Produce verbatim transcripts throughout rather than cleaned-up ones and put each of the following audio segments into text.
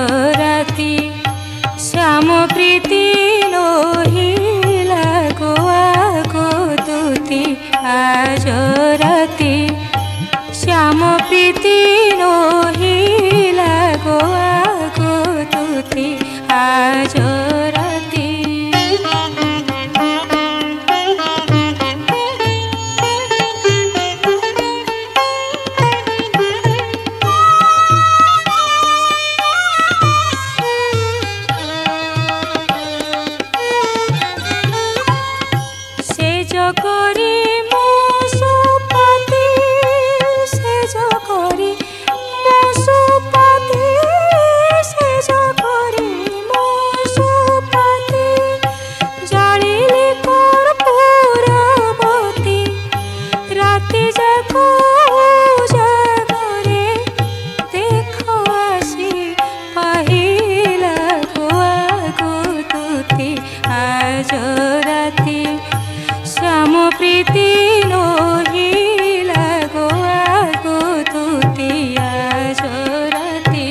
রাতি শ্যাম প্রীতি নহিলা গো আগো তুতি আজ রাতি শ্যাম প্রীতি নহিলা গো আগো তুতি আজ রাতি। করি মুসুপাতি সেজ করি মুসুপাতি সেজ করি মুসুপাতি জালিলি কর্পূরবতী রাতি যাক জাগরে দেখো আসি পাহিলা গো আগো তুতি আজ রাতি শ্যাম প্রীতি নহিলা গো আগো তুতি আজ রাতি।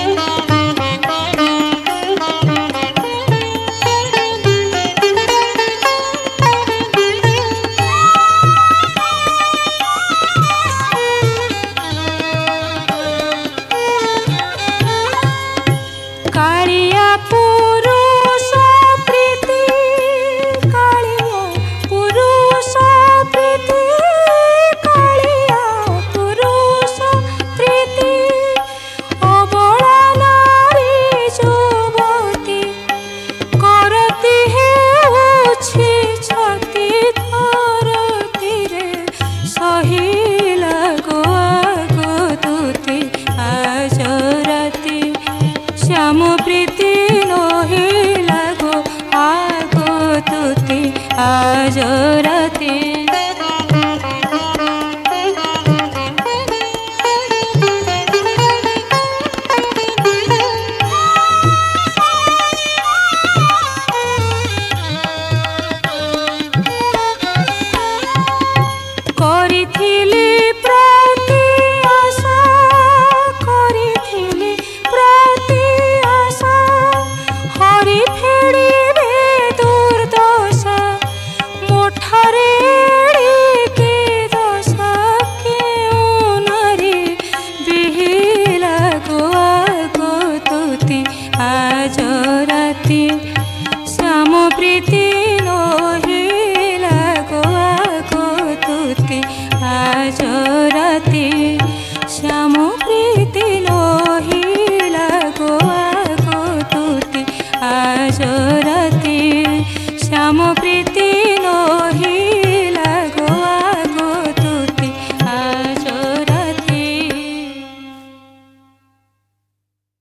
কালিয়া পুরুষ প্রীতি কালিয়া পুরুষ প্রীতি কালিয়া পুরুষ প্রীতি অবলা নারী যুবতী করতি হেউছি ছতি ধরতিরে সহিলা গো আগো তুতি আজ রাতি শ্যাম প্রীতি নহিলা গো আগো তুতি আজ রাতি।